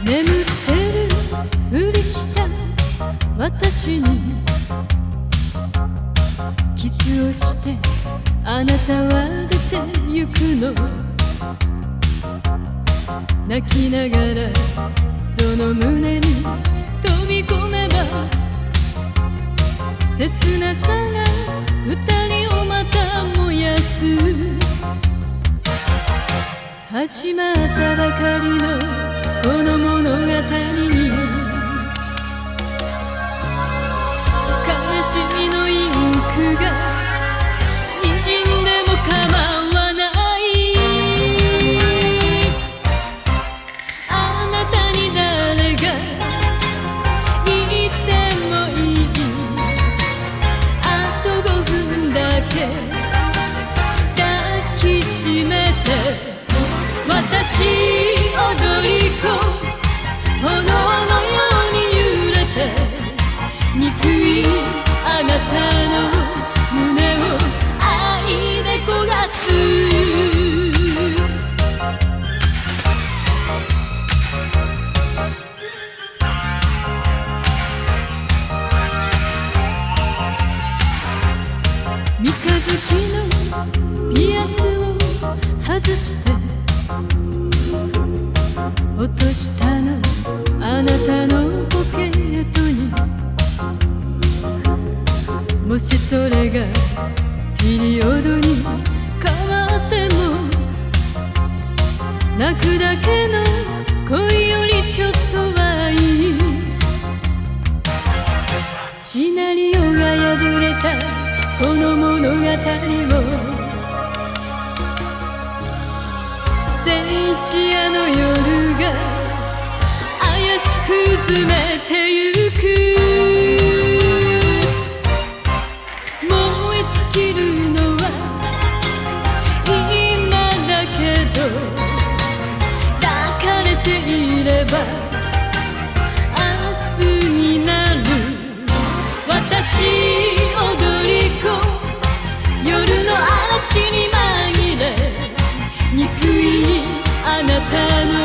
眠ってるふりした私にキスをしてあなたは出てゆくの。泣きながらその胸に飛び込めば切なさが二人をまた燃やす。始まったばかりのこの物語に悲しみのインクが滲んでも構わない。あなたに誰が言ってもいい。あと5分だけ抱きしめて私踊り子炎のように揺れて憎いあなたの胸を愛で焦がす。三日月のピアスを外して落としたのあなたのポケットに。もしそれがピリオドに変わっても泣くだけの恋よりちょっとはいい。シナリオが破れたこの物語を聖一夜の夜が怪しく詰めてゆく。燃え尽きるのは今だけど抱かれていれば明日になる。私踊り子夜の嵐に紛れ憎いあなたの